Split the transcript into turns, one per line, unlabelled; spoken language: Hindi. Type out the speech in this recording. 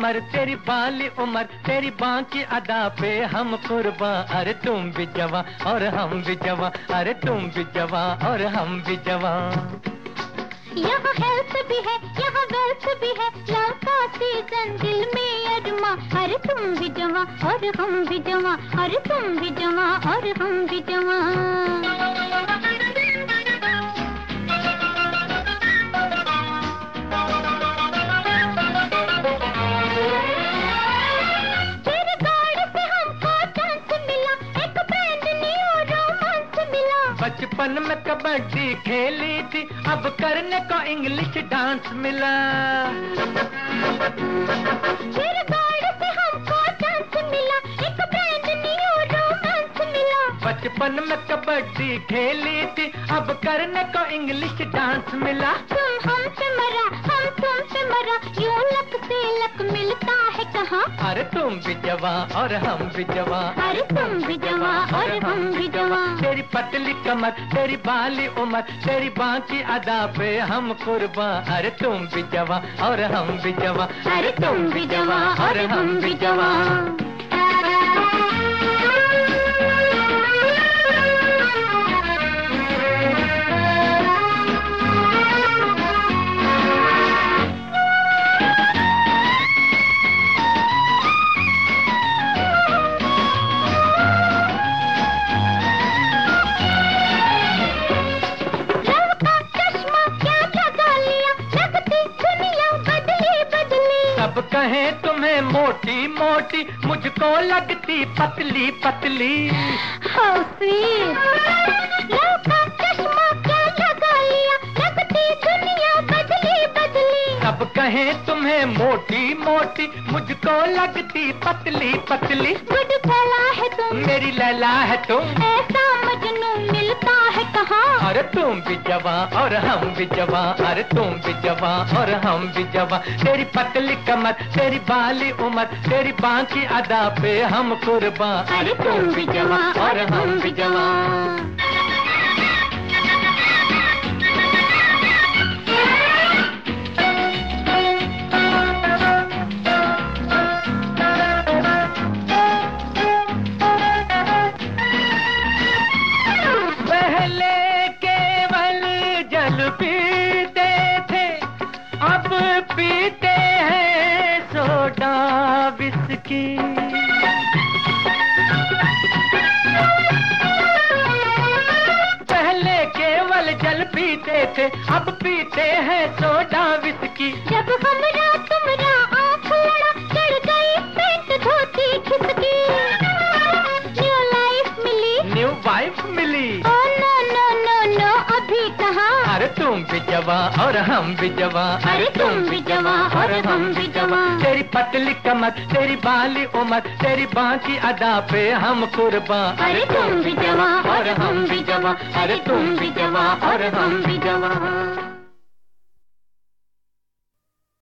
कमर, तेरी बाली उम्र, तेरी बाकी अदा पे हम कुर्बान। अरे तुम भी जवां और हम भी जवां, अरे तुम भी जवां और हम भी जवां।
यहाँ हेल्थ भी है, यहाँ वेल्थ भी है, लव का सीजन दिल में अरमा। अरे तुम भी जवां और हम भी जवां, अरे तुम भी जवां और हम भी जवां।
बचपन में कबड्डी खेली थी, अब करने को इंग्लिश डांस मिला।
फिर गाड़ी से हमको चांस मिला, एक ब्रांड न्यू रोमांस मिला।
बचपन में कबड्डी खेली थी, अब करने को इंग्लिश डांस मिला।
तुम हम पे मरा, हम तुम पे मरा, यूं लक से लक मिलता है कहाँ।
अरे तुम भी जवां और हम भी जवां,
अरे तुम भी जवां और हम भी जवां।
तेरी पतली कमर, तेरी बाली उम्र, तेरी बाकी अदा पे हम कुर्बान। अरे तुम भी जवां और हम भी जवां,
अरे तुम भी जवां और हम भी जवां।
सब कहें तुम्हें मोटी मोटी, मुझको लगती पतली पतली।
How sweet! लव का चश्मा क्या लगा लिया, लगती दुनिया बदली बदली।
सब कहें तुम्हें मोटी मोटी, मुझको लगती पतली पतली।
गुड फैला है तुम,
मेरी लैला है तुम,
ऐसा मजनू मिलता है कहाँ।
अरे तुम भी जवां और हम भी जवां, अरे तुम भी जवां और हम भी जवां। तेरी पतली कमर, तेरी बाली उम्र, तेरी बाकी अदा पे हम कुर्बान।
अरे तुम भी जवां और हम भी जवां।
पीते थे, अब पीते हैं सोडा विस्की। पहले केवल जल पीते थे, अब पीते हैं सोडा विस्की।
जब हमरा तुमरा आँख लड़ा, चढ़ गई पेंट धोती खिसकी। न्यू लाइफ मिली,
न्यू वाइफ मिली।
Oh no no no no अभी कहाँ।
अरे तुम भी जवां और हम भी जवां,
अरे तुम भी जवां और हम भी जवां।
तेरी पतली कमर, तेरी बाली उम्र, तेरी बाकी अदा पे हम कुर्बान।
अरे तुम भी जवां और हम भी जवां, अरे तुम भी जवां और हम भी जवां।